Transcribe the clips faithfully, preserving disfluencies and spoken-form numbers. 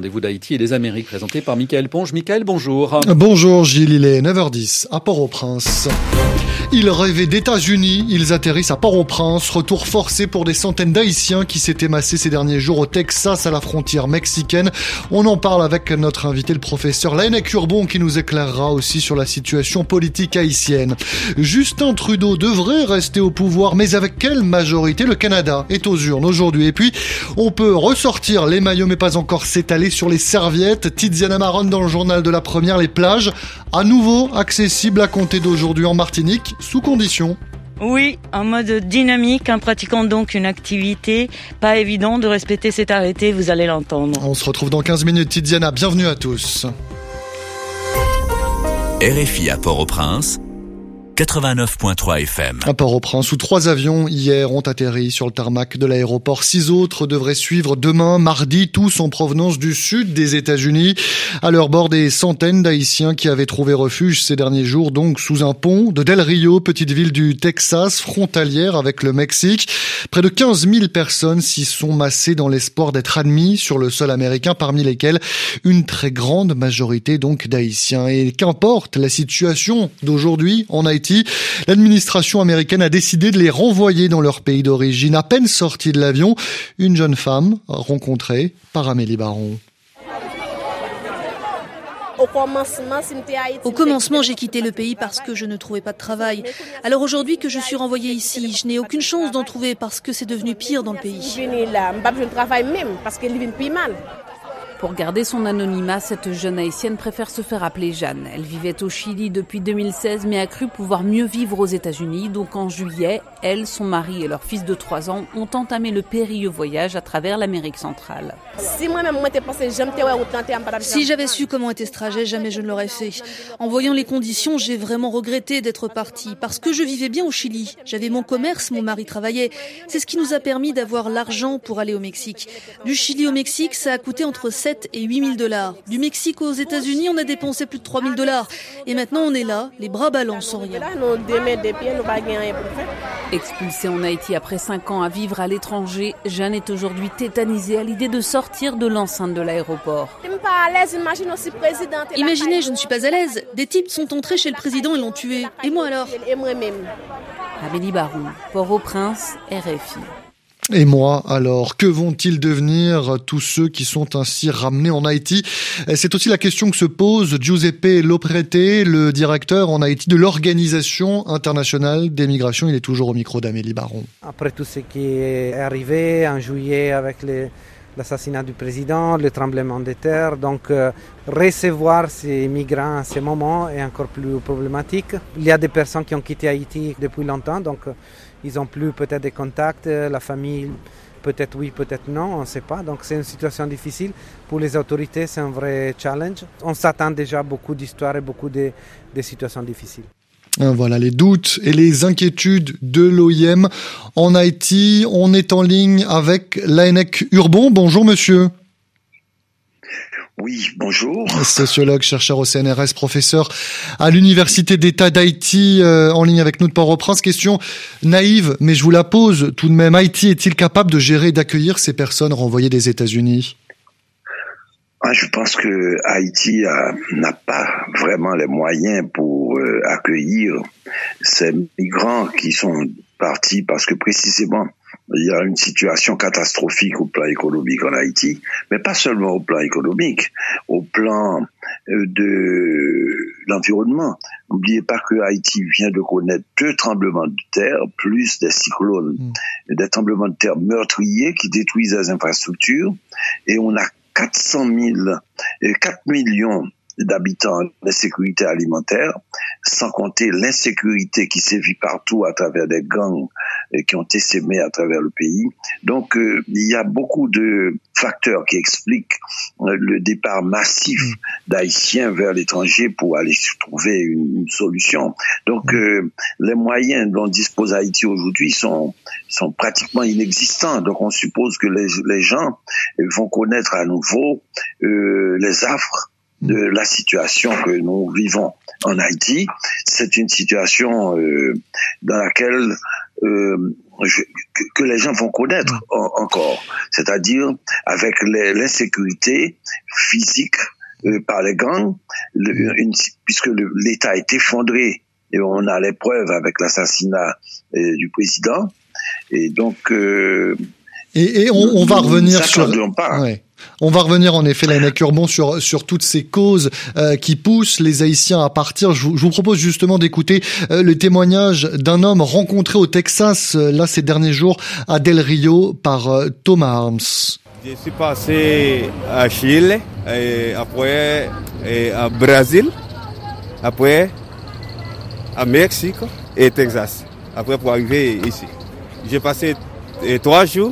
Rendez-vous d'Haïti et des Amériques, présenté par Michael Ponge. Michael, bonjour. Bonjour Gilles, il est neuf heures dix à Port-au-Prince. Ils rêvaient d'États-Unis, ils atterrissent à Port-au-Prince, retour forcé pour des centaines d'Haïtiens qui s'étaient massés ces derniers jours au Texas à la frontière mexicaine. On en parle avec notre invité, le professeur Laennec Urbon, qui nous éclairera aussi sur la situation politique haïtienne. Justin Trudeau devrait rester au pouvoir, mais avec quelle majorité? Le Canada est aux urnes aujourd'hui. Et puis, on peut ressortir les maillots, mais pas encore s'étaler sur les serviettes. Tiziana Maron dans le journal de la première, les plages à nouveau accessibles à compter d'aujourd'hui en Martinique, sous condition. Oui, en mode dynamique, en pratiquant donc une activité. Pas évident de respecter cet arrêté, vous allez l'entendre. On se retrouve dans quinze minutes, Tiziana, bienvenue à tous. R F I à Port-au-Prince, quatre-vingt-neuf virgule trois F M. À Port-au-Prince, où trois avions hier ont atterri sur le tarmac de l'aéroport. Six autres devraient suivre demain, mardi, tous en provenance du sud des États-Unis. À leur bord, des centaines d'Haïtiens qui avaient trouvé refuge ces derniers jours, donc sous un pont de Del Rio, petite ville du Texas, frontalière avec le Mexique. Près de quinze mille personnes s'y sont massées dans l'espoir d'être admis sur le sol américain, parmi lesquels une très grande majorité donc d'Haïtiens. Et qu'importe la situation d'aujourd'hui en Haïti, l'administration américaine a décidé de les renvoyer dans leur pays d'origine. À peine sortie de l'avion, une jeune femme rencontrée par Amélie Baron. Au commencement, j'ai quitté le pays parce que je ne trouvais pas de travail. Alors aujourd'hui que je suis renvoyée ici, je n'ai aucune chance d'en trouver parce que c'est devenu pire dans le pays. Pour garder son anonymat, cette jeune haïtienne préfère se faire appeler Jeanne. Elle vivait au Chili depuis deux mille seize, mais a cru pouvoir mieux vivre aux États-Unis. Donc en juillet, elle, son mari et leur fils de trois ans ont entamé le périlleux voyage à travers l'Amérique centrale. Si j'avais su comment était ce trajet, jamais je ne l'aurais fait. En voyant les conditions, j'ai vraiment regretté d'être partie. Parce que je vivais bien au Chili. J'avais mon commerce, mon mari travaillait. C'est ce qui nous a permis d'avoir l'argent pour aller au Mexique. Du Chili au Mexique, ça a coûté entre sept et huit mille dollars. Du Mexique aux États-Unis, on a dépensé plus de trois mille dollars. Et maintenant, on est là, les bras ballants, sans rien. Expulsée en Haïti après cinq ans à vivre à l'étranger, Jeanne est aujourd'hui tétanisée à l'idée de sortir de l'enceinte de l'aéroport. Imaginez, je ne suis pas à l'aise. Des types sont entrés chez le président et l'ont tué. Et moi alors? Amélie Baron, Port-au-Prince, R F I. Et moi, alors, que vont-ils devenir tous ceux qui sont ainsi ramenés en Haïti? C'est aussi la question que se pose Giuseppe Loprete, le directeur en Haïti de l'Organisation internationale des migrations. Il est toujours au micro d'Amélie Baron. Après tout ce qui est arrivé en juillet avec les, l'assassinat du président, le tremblement de terre, donc euh, recevoir ces migrants à ce moment est encore plus problématique. Il y a des personnes qui ont quitté Haïti depuis longtemps, donc euh, ils n'ont plus peut-être des contacts, la famille peut-être oui, peut-être non, on ne sait pas. Donc c'est une situation difficile. Pour les autorités, c'est un vrai challenge. On s'attend déjà à beaucoup d'histoires et beaucoup de, de situations difficiles. Voilà les doutes et les inquiétudes de l'O I M en Haïti. On est en ligne avec Laennec Urbon. Bonjour monsieur. Oui, bonjour. Sociologue, chercheur au C N R S, professeur à l'Université d'État d'Haïti, euh, en ligne avec nous de Port-au-Prince. Question naïve, mais je vous la pose tout de même. Haïti est-il capable de gérer et d'accueillir ces personnes renvoyées des États-Unis? Ah, je pense que Haïti a, n'a pas vraiment les moyens pour euh, accueillir ces migrants qui sont partis parce que précisément il y a une situation catastrophique au plan économique en Haïti, mais pas seulement au plan économique, au plan de l'environnement. N'oubliez pas que Haïti vient de connaître deux tremblements de terre, plus des cyclones, mmh. des tremblements de terre meurtriers qui détruisent les infrastructures, et on a quatre cent mille, quatre millions d'habitants d'insécurité alimentaire, sans compter l'insécurité qui sévit partout à travers des gangs qui ont essaimé à travers le pays. Donc, euh, il y a beaucoup de facteurs qui expliquent euh, le départ massif d'Haïtiens vers l'étranger pour aller trouver une, une solution. Donc, euh, les moyens dont dispose Haïti aujourd'hui sont, sont pratiquement inexistants. Donc, on suppose que les, les gens vont connaître à nouveau euh, les affres de la situation que nous vivons en Haïti. C'est une situation euh, dans laquelle euh, je, que, que les gens vont connaître en, encore, c'est-à-dire avec les, l'insécurité physique euh, par les gangs, le, une, puisque le, l'État est effondré et on a les preuves avec l'assassinat euh, du président, et donc euh, et, et on, on va revenir sur. Pas. Ouais. On va revenir en effet, Laënnec Urbon, sur sur toutes ces causes euh, qui poussent les Haïtiens à partir. Je vous, je vous propose justement d'écouter euh, le témoignage d'un homme rencontré au Texas euh, là ces derniers jours à Del Rio par euh, Thomas Arms. Je suis passé à Chili, et après et à Brésil, après à Mexique et Texas. Après pour arriver ici, j'ai passé et, trois jours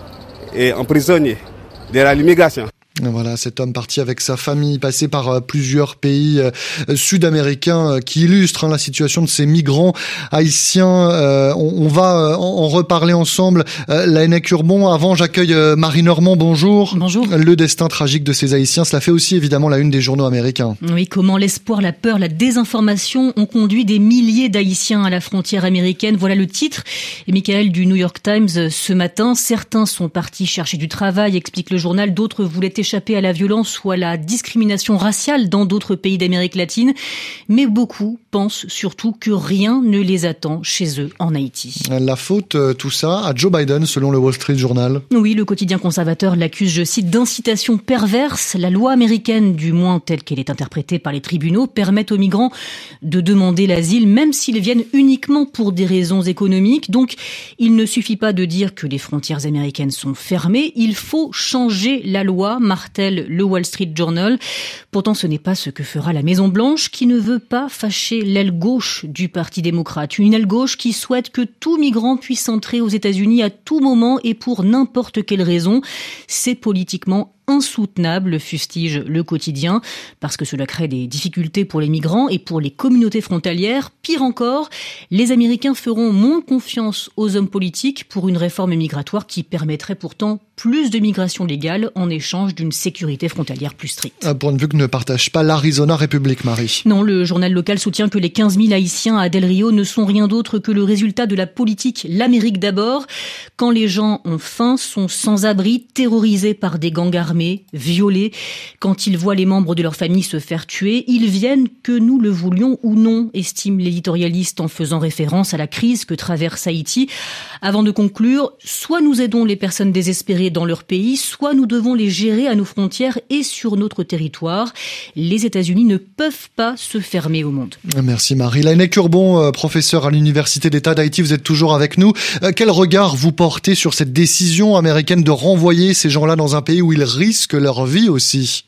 et en prisonnier de l'immigration. Voilà, cet homme parti avec sa famille, passé par euh, plusieurs pays euh, sud-américains, euh, qui illustre hein, la situation de ces migrants haïtiens. Euh, on, on va euh, en, en reparler ensemble. Euh, Laënnec Urbon, avant j'accueille euh, Marie Normand, bonjour. Bonjour. Le destin tragique de ces Haïtiens, cela fait aussi évidemment la une des journaux américains. Oui, comment l'espoir, la peur, la désinformation ont conduit des milliers d'Haïtiens à la frontière américaine. Voilà le titre. Et Michael du New York Times ce matin. Certains sont partis chercher du travail, explique le journal. D'autres voulaient échapper à la violence ou à la discrimination raciale dans d'autres pays d'Amérique latine. Mais beaucoup pensent surtout que rien ne les attend chez eux en Haïti. La faute, tout ça, à Joe Biden, selon le Wall Street Journal. Oui, le quotidien conservateur l'accuse, je cite, d'incitation perverse. La loi américaine, du moins telle qu'elle est interprétée par les tribunaux, permet aux migrants de demander l'asile, même s'ils viennent uniquement pour des raisons économiques. Donc, il ne suffit pas de dire que les frontières américaines sont fermées. Il faut changer la loi, martèle le Wall Street Journal. Pourtant, ce n'est pas ce que fera la Maison-Blanche, qui ne veut pas fâcher l'aile gauche du Parti démocrate. Une aile gauche qui souhaite que tout migrant puisse entrer aux États-Unis à tout moment et pour n'importe quelle raison. C'est politiquement insoutenable, fustige le quotidien, parce que cela crée des difficultés pour les migrants et pour les communautés frontalières. Pire encore, les Américains feront moins confiance aux hommes politiques pour une réforme migratoire qui permettrait pourtant plus de migration légale en échange d'une sécurité frontalière plus stricte. Un point de vue que ne partage pas l'Arizona République, Marie. Non, le journal local soutient que les quinze mille Haïtiens à Del Rio ne sont rien d'autre que le résultat de la politique l'Amérique d'abord. Quand les gens ont faim, sont sans abri, terrorisés par des gangs armés, violés. Quand ils voient les membres de leur famille se faire tuer, ils viennent que nous le voulions ou non, estime l'éditorialiste en faisant référence à la crise que traverse Haïti. Avant de conclure, soit nous aidons les personnes désespérées dans leur pays, soit nous devons les gérer à nos frontières et sur notre territoire. Les États-Unis ne peuvent pas se fermer au monde. Merci Marie. Laënnec Urbon, professeur à l'Université d'État d'Haïti, vous êtes toujours avec nous. Quel regard vous portez sur cette décision américaine de renvoyer ces gens-là dans un pays où ils risquent leur vie aussi?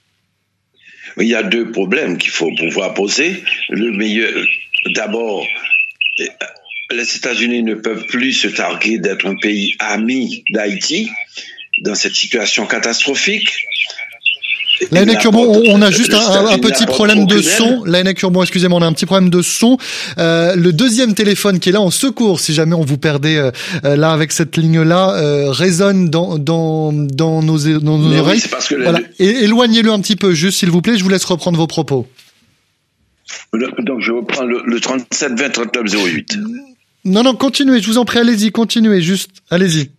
Il y a deux problèmes qu'il faut pouvoir poser. Le meilleur, d'abord, les États-Unis ne peuvent plus se targuer d'être un pays ami d'Haïti dans cette situation catastrophique. Laënnec Urbon, on a juste un, un petit problème de son. Laënnec Urbon, excusez-moi, on a un petit problème de son. Euh, le deuxième téléphone qui est là en secours, si jamais on vous perdait euh, là avec cette ligne-là, euh, résonne dans dans dans nos dans nos Mais oreilles. Oui, c'est parce que voilà. le... Et éloignez-le un petit peu, juste s'il vous plaît. Je vous laisse reprendre vos propos. Donc je reprends le, le trente-sept vingt trente-neuf zéro huit. Non, non, continuez. Je vous en prie, allez-y, continuez. Juste, allez-y.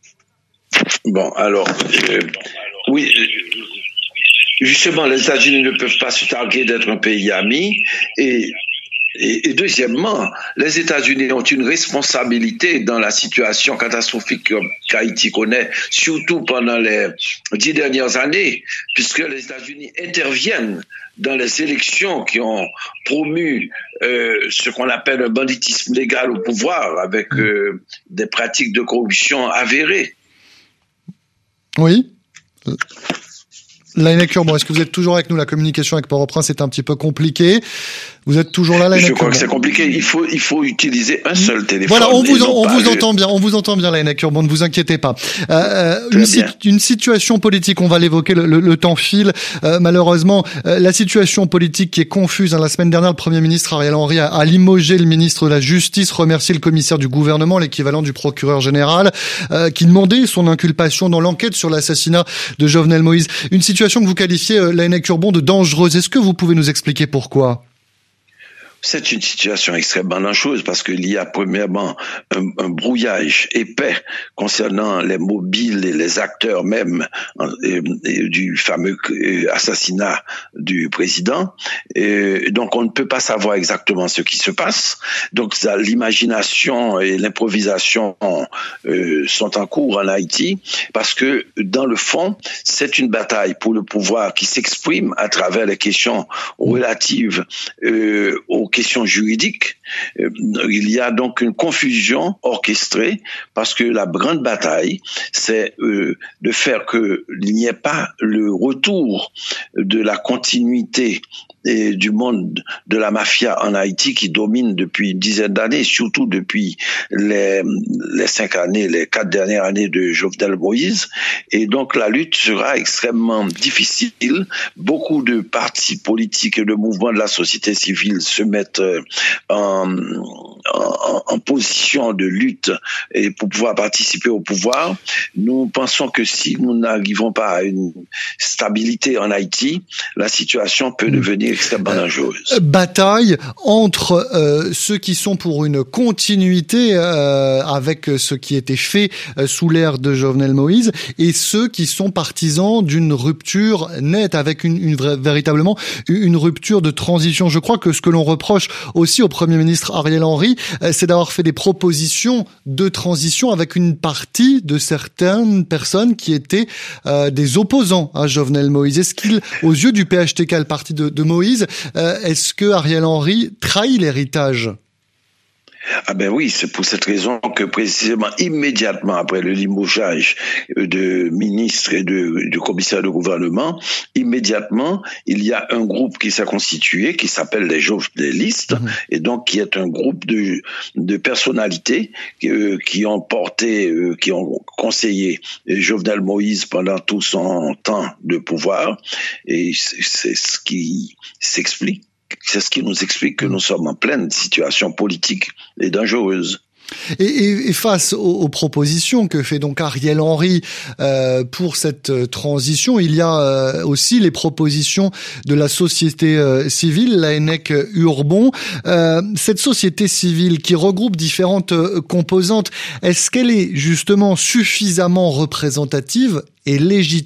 Bon, alors, euh, oui. Euh, Justement, les États-Unis ne peuvent pas se targuer d'être un pays ami. Et, et, et deuxièmement, les États-Unis ont une responsabilité dans la situation catastrophique qu'Haïti connaît, surtout pendant les dix dernières années, puisque les États-Unis interviennent dans les élections qui ont promu euh, ce qu'on appelle un banditisme légal au pouvoir, avec euh, des pratiques de corruption avérées. Oui. Laënnec Urbon, est-ce que vous êtes toujours avec nous? La communication avec Port-au-Prince est un petit peu compliquée. Vous êtes toujours là, Laënnec Urbon? Je crois que c'est compliqué. Il faut, il faut utiliser un seul téléphone. Voilà, on vous, on vous entend bien. On vous entend bien, Laënnec Urbon. Ne vous inquiétez pas. Euh, une, si, une situation politique, on va l'évoquer. Le, le, le temps file. Euh, malheureusement, euh, la situation politique qui est confuse. Hein, la semaine dernière, le Premier ministre Ariel Henry a, a limogé le ministre de la Justice, remercié le commissaire du gouvernement, l'équivalent du procureur général, euh, qui demandait son inculpation dans l'enquête sur l'assassinat de Jovenel Moïse. Une situation que vous qualifiez, euh, Laënnec Urbon, de dangereuse. Est-ce que vous pouvez nous expliquer pourquoi? C'est une situation extrêmement dangereuse parce qu'il y a premièrement un, un brouillage épais concernant les mobiles et les acteurs même et, et du fameux assassinat du président. Et donc on ne peut pas savoir exactement ce qui se passe. Donc ça, l'imagination et l'improvisation euh, sont en cours en Haïti parce que dans le fond, c'est une bataille pour le pouvoir qui s'exprime à travers les questions relatives euh, aux questions juridiques. Euh, il y a donc une confusion orchestrée parce que la grande bataille, c'est euh, de faire qu'il n'y ait pas le retour de la continuité et du monde de la mafia en Haïti qui domine depuis une dizaine d'années, surtout depuis les, les cinq années, les quatre dernières années de Jovenel Moïse. Et donc la lutte sera extrêmement difficile. Beaucoup de partis politiques et de mouvements de la société civile se mettent en, en, en position de lutte et pour pouvoir participer au pouvoir. Nous pensons que si nous n'arrivons pas à une stabilité en Haïti, la situation peut devenir extrêmement dangereuse. Bataille entre euh, ceux qui sont pour une continuité euh, avec ce qui était fait euh, sous l'ère de Jovenel Moïse et ceux qui sont partisans d'une rupture nette avec une, une vraie, véritablement une rupture de transition. Je crois que ce que l'on reproche aussi au Premier ministre Ariel Henry, euh, c'est d'avoir fait des propositions de transition avec une partie de certaines personnes qui étaient euh, des opposants à Jovenel Moïse. Est-ce qu'il, aux yeux du P H T K, le parti de, de Moïse, euh, est-ce que Ariel Henry trahit l'héritage? Ah ben oui, c'est pour cette raison que précisément immédiatement après le limogeage de ministres et de, de commissaires de gouvernement, immédiatement il y a un groupe qui s'est constitué qui s'appelle les Jovenelistes mmh. et donc qui est un groupe de, de personnalités euh, qui ont porté, euh, qui ont conseillé Jovenel Moïse pendant tout son temps de pouvoir et c'est, c'est ce qui s'explique. C'est ce qui nous explique que nous sommes en pleine situation politique et dangereuse. Et, et, et face aux, aux propositions que fait donc Ariel Henry euh, pour cette euh, transition, il y a euh, aussi les propositions de la société euh, civile, la l'ANEC Urbon. Euh, cette société civile qui regroupe différentes euh, composantes, est-ce qu'elle est justement suffisamment représentative et légitime ?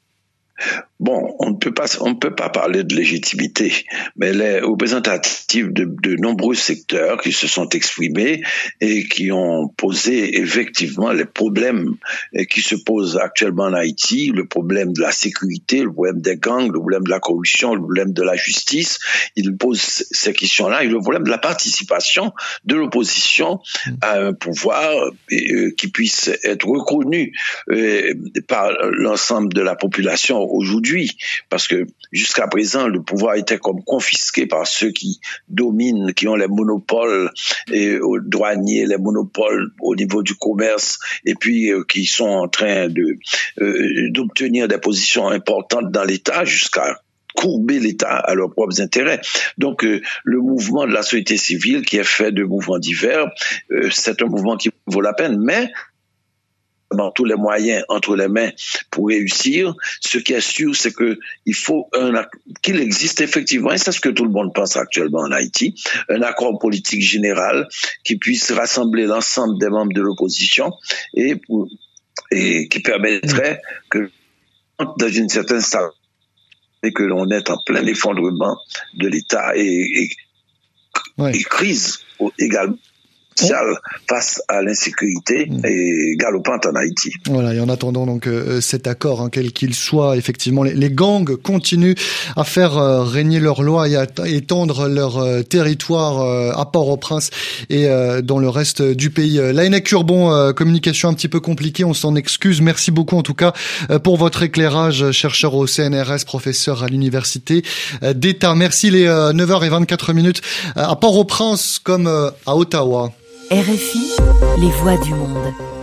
Bon, on ne peut pas, on ne peut pas parler de légitimité, mais elle est représentative de, de nombreux secteurs qui se sont exprimés et qui ont posé effectivement les problèmes qui se posent actuellement en Haïti, le problème de la sécurité, le problème des gangs, le problème de la corruption, le problème de la justice. Ils posent ces questions-là et le problème de la participation de l'opposition à un pouvoir qui puisse être reconnu par l'ensemble de la population aujourd'hui. Parce que jusqu'à présent, le pouvoir était comme confisqué par ceux qui dominent, qui ont les monopoles et aux douaniers, les monopoles au niveau du commerce, et puis euh, qui sont en train de euh, d'obtenir des positions importantes dans l'État jusqu'à courber l'État à leurs propres intérêts. Donc, euh, le mouvement de la société civile, qui est fait de mouvements divers, euh, c'est un mouvement qui vaut la peine, mais dans tous les moyens entre les mains pour réussir. Ce qui est sûr, c'est que il faut un, qu'il existe effectivement, et c'est ce que tout le monde pense actuellement en Haïti, un accord politique général qui puisse rassembler l'ensemble des membres de l'opposition et, pour, et qui permettrait que, dans une certaine stabilité, que l'on est en plein effondrement de l'État et, et, ouais. et crise également sociale face à l'insécurité mmh. et galopante en Haïti. Voilà, et en attendant donc euh, cet accord, hein, quel qu'il soit, effectivement, les, les gangs continuent à faire euh, régner leur loi et à étendre leur euh, territoire euh, à Port-au-Prince et euh, dans le reste du pays. L'ANEC Urbon, euh, communication un petit peu compliquée, on s'en excuse. Merci beaucoup en tout cas euh, pour votre éclairage, chercheur au C N R S, professeur à l'université euh, d'État. Merci, les euh, neuf heures vingt-quatre minutes euh, à Port-au-Prince comme euh, à Ottawa. R F I, les voix du monde.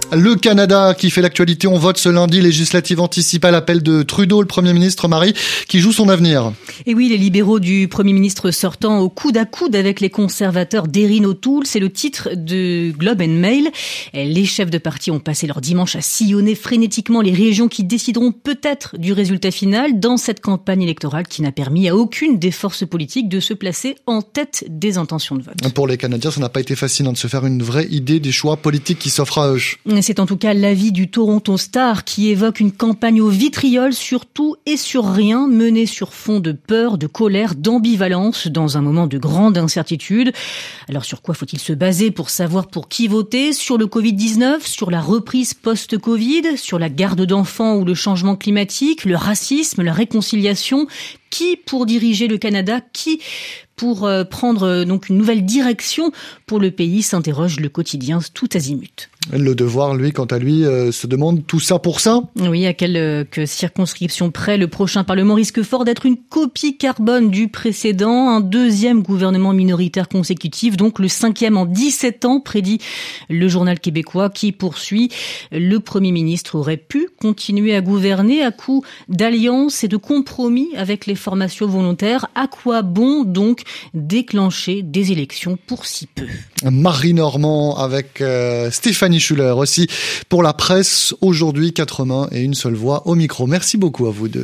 Le Canada qui fait l'actualité, on vote ce lundi, législative anticipe à l'appel de Trudeau, le Premier ministre, Marie, qui joue son avenir. Et oui, les libéraux du Premier ministre sortant au coude à coude avec les conservateurs d'Erin O'Toole, c'est le titre de Globe and Mail. Les chefs de parti ont passé leur dimanche à sillonner frénétiquement les régions qui décideront peut-être du résultat final dans cette campagne électorale qui n'a permis à aucune des forces politiques de se placer en tête des intentions de vote. Pour les Canadiens, ça n'a pas été facile hein, de se faire une vraie idée des choix politiques qui s'offrent à eux. C'est en tout cas l'avis du Toronto Star qui évoque une campagne au vitriol sur tout et sur rien, menée sur fond de peur, de colère, d'ambivalence, dans un moment de grande incertitude. Alors sur quoi faut-il se baser pour savoir pour qui voter ? Sur le covid dix-neuf, sur la reprise post-Covid, sur la garde d'enfants ou le changement climatique, le racisme, la réconciliation ? Qui pour diriger le Canada ? Qui pour euh, prendre euh, donc une nouvelle direction pour le pays, s'interroge le quotidien tout azimut. Le Devoir, lui, quant à lui, euh, se demande tout ça pour ça ? Oui, à quelques circonscriptions près, le prochain Parlement risque fort d'être une copie carbone du précédent, un deuxième gouvernement minoritaire consécutif, donc le cinquième en dix-sept ans, prédit le journal québécois qui poursuit. Le Premier ministre aurait pu continuer à gouverner à coup d'alliances et de compromis avec les formations volontaires. À quoi bon donc déclencher des élections pour si peu ? Marie Normand avec euh, Stéphanie Schuller aussi pour la presse. Aujourd'hui, quatre mains et une seule voix au micro. Merci beaucoup à vous deux.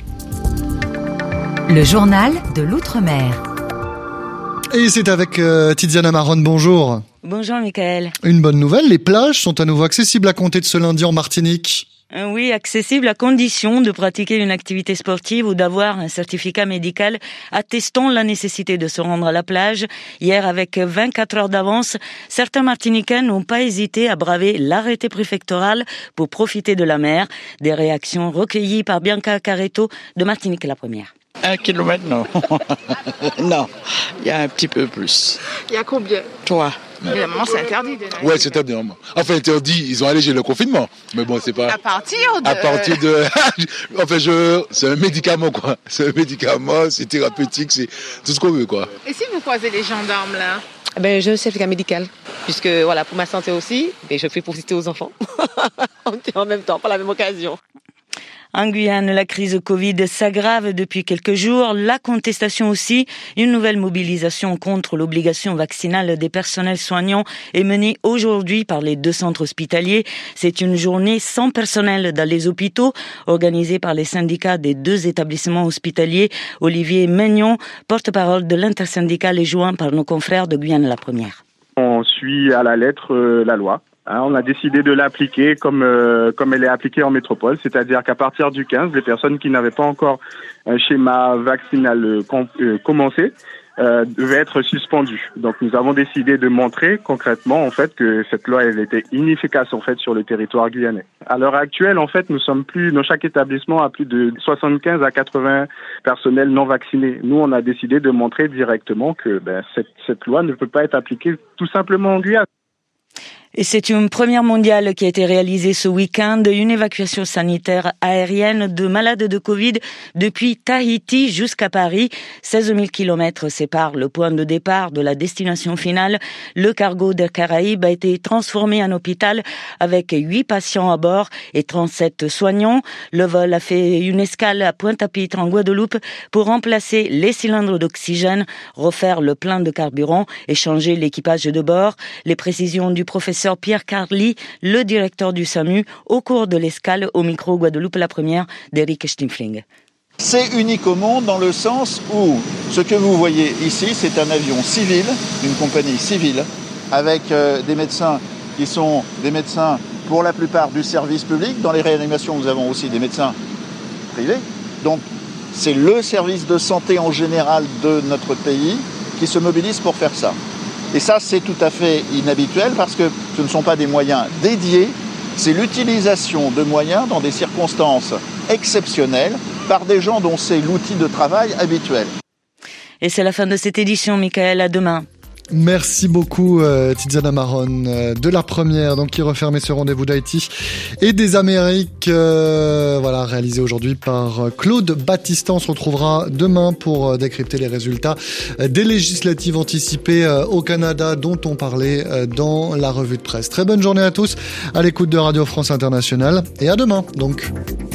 Le journal de l'Outre-mer. Et c'est avec euh, Tiziana Maron, bonjour. Bonjour Michael. Une bonne nouvelle, les plages sont à nouveau accessibles à compter de ce lundi en Martinique. Oui, accessible à condition de pratiquer une activité sportive ou d'avoir un certificat médical attestant la nécessité de se rendre à la plage. Hier, avec vingt-quatre heures d'avance, certains Martiniquais n'ont pas hésité à braver l'arrêté préfectoral pour profiter de la mer. Des réactions recueillies par Bianca Caretto de Martinique la première. Un kilomètre, non. Non, il y a un petit peu plus. Il y a combien ? Toi. Évidemment, c'est interdit. De ouais, c'est interdit. Enfin, interdit, ils ont allégé le confinement. Mais bon, c'est pas... À partir de... À partir de... enfin, je... c'est un médicament, quoi. C'est un médicament, c'est thérapeutique, c'est tout ce qu'on veut, quoi. Et si vous croisez les gendarmes, là ? Ben, j'ai un certificat médical, puisque, voilà, pour ma santé aussi, et je fais profiter aux enfants. En même temps, par la même occasion. En Guyane, la crise Covid s'aggrave depuis quelques jours. La contestation aussi. Une nouvelle mobilisation contre l'obligation vaccinale des personnels soignants est menée aujourd'hui par les deux centres hospitaliers. C'est une journée sans personnel dans les hôpitaux, organisée par les syndicats des deux établissements hospitaliers. Olivier Maignan, porte-parole de l'intersyndicale, est joint par nos confrères de Guyane la première. On suit à la lettre euh, la loi. Hein, on a décidé de l'appliquer comme euh, comme elle est appliquée en métropole, c'est-à-dire qu'à partir du quinze, les personnes qui n'avaient pas encore un schéma vaccinal euh, com- euh, commencé euh, devaient être suspendues. Donc nous avons décidé de montrer concrètement en fait que cette loi elle était inefficace en fait sur le territoire guyanais. À l'heure actuelle, en fait, nous sommes plus dans chaque établissement à plus de soixante-quinze à quatre-vingts personnels non vaccinés. Nous, on a décidé de montrer directement que ben, cette cette loi ne peut pas être appliquée tout simplement en Guyane. Et c'est une première mondiale qui a été réalisée ce week-end, une évacuation sanitaire aérienne de malades de Covid depuis Tahiti jusqu'à Paris. seize mille kilomètres séparent le point de départ de la destination finale. Le cargo d'Air Caraïbes a été transformé en hôpital avec huit patients à bord et trente-sept soignants. Le vol a fait une escale à Pointe-à-Pitre en Guadeloupe pour remplacer les cylindres d'oxygène, refaire le plein de carburant et changer l'équipage de bord. Les précisions du professeur Pierre Carly, le directeur du SAMU, au cours de l'escale au micro Guadeloupe la première d'Eric Stifling. C'est unique au monde dans le sens où ce que vous voyez ici, c'est un avion civil, une compagnie civile, avec euh, des médecins qui sont des médecins pour la plupart du service public. Dans les réanimations, nous avons aussi des médecins privés. Donc, c'est le service de santé en général de notre pays qui se mobilise pour faire ça. Et ça, c'est tout à fait inhabituel parce que ce ne sont pas des moyens dédiés, c'est l'utilisation de moyens dans des circonstances exceptionnelles par des gens dont c'est l'outil de travail habituel. Et c'est la fin de cette édition, Michael. À demain. Merci beaucoup euh, Tiziana Maron euh, de la première, donc qui refermait ce rendez-vous d'Haïti et des Amériques, euh, voilà, réalisé aujourd'hui par Claude Battistin. On se retrouvera demain pour euh, décrypter les résultats euh, des législatives anticipées euh, au Canada dont on parlait euh, dans la revue de presse. Très bonne journée à tous à l'écoute de Radio France Internationale et à demain donc.